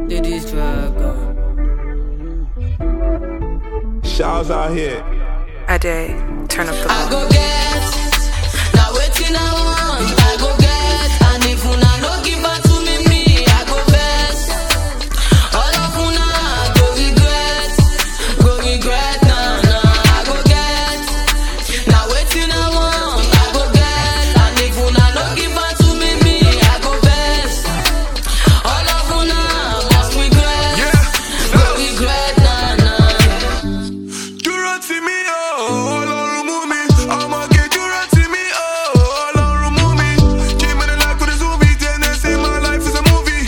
Ladies dragon. Shaw's out here. A day, turn up the I volume. go get, now waiting I want, I go get, and if una no give her to me, I go best. All of una go regret, nah, I go get, now waiting I want, I go get, and if una no give her to me, I go best. All of una must regret, go regret, nah. Dúró tì mí, oh, Ọlọ́run mú mi. Ọmọge dúró tì mí, oh, Ọlọ́run mú mi. Came in the life with a zombie, then they say my life is a movie.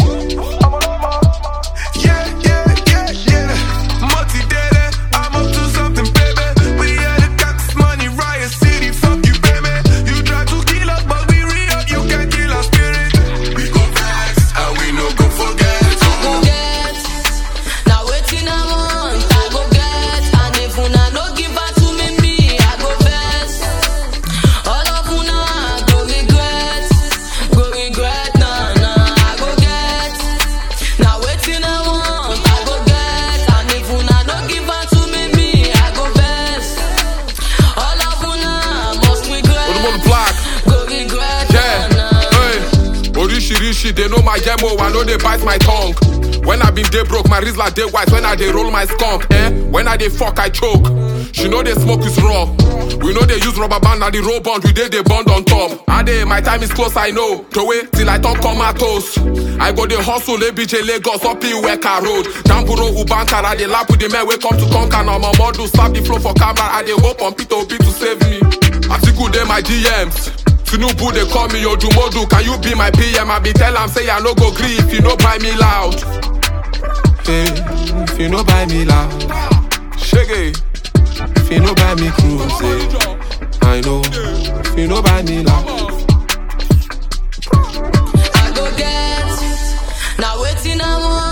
Yeah. Multi-dated, I'm up to something, baby. We had to got this money, Riot City, fuck you, baby. You try to kill us, but we real, you can't kill our spirit. We go vex, and we no go forget. I go get, now waiting I want, I go get, and if una no give her to me, I go best. All of una go regret, nah, I go get, now waiting I want, I go get, and if una no give her to me, I go best. All of una must regret, On the block. go regret, Yeah, nah. hey. Orishirishi, they know my demo, I know they bite my tongue. When I been day broke, my wrist like day white. When I dey roll my skunk, when I dey fuck, I choke. She know they smoke is raw. We know they use rubber band and the roll bond, we dey bond on top. I dey, my time is close, I know. To wait till I turn comatose. I go the hustle, ABJ Lagos, up in Weka Road. Jamburo, Ubankara, they lap with the men, we come to conquer. Now my model, slap the flow for camera. I dey hope on Peter Obi to save me. Article dey my DMs. Tinubu, they call me Ojumodu. Can you be my PM? I be tell am say I no go gree if you no buy me loud. Hey, if you no buy me loud. Shaggy. If you no buy me cruise, I know. If you no buy me loud. I go get, now waiting I want.